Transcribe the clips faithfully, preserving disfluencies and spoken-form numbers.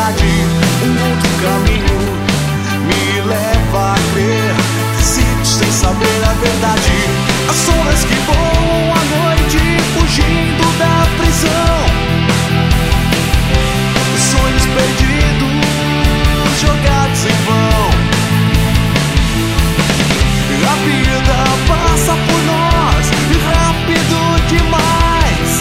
verdade. Um outro caminho me leva a crer. Decido sem saber a verdade. As sombras que voam à noite, fugindo da prisão. Sonhos perdidos, jogados em vão. A vida passa por nós rápido demais.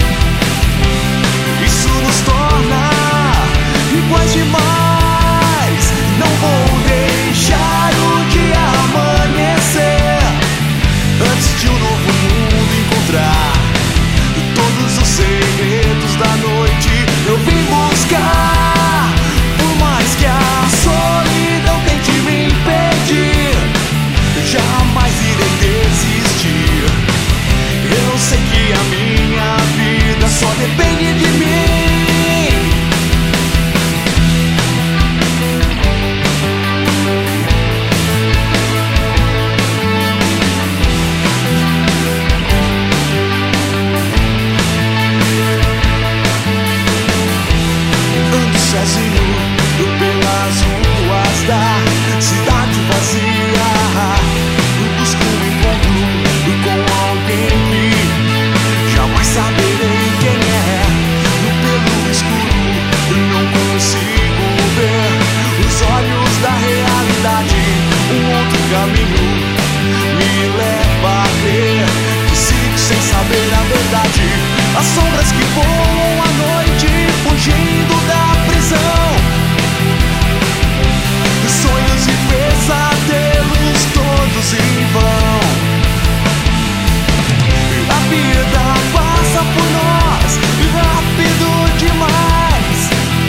Isso nos torna iguais demais. Não vou deixar o dia amanhecer antes de um novo mundo encontrar todos os segredos da noite. Eu vim buscar, por mais que a solidão tente me impedir, jamais irei desistir. Eu sei que a minha vida só depende de mim. Ando sozinho pelas ruas da cidade vazia. Busco um encontro com alguém que jamais saberei quem é. Pelo escuro não consigo ver os olhos da realidade. Um outro caminho me leva a crer. Sigo sem saber a verdade. As sombras que voam à noite, fugindo da prisão. Sonhos e pesadelos todos em vão. A vida passa por nós rápido demais.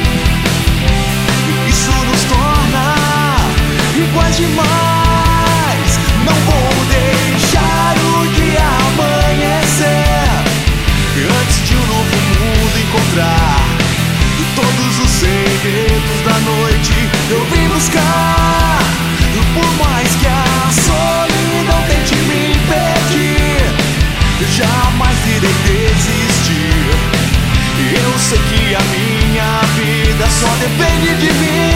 Isso nos torna iguais demais. Não vou deixar o dia amanhecer antes de um novo mundo encontrar todos os segredos da noite. Eu vim buscar, por mais que a solidão tente me impedir, jamais irei desistir. Eu sei que a minha vida só depende de mim.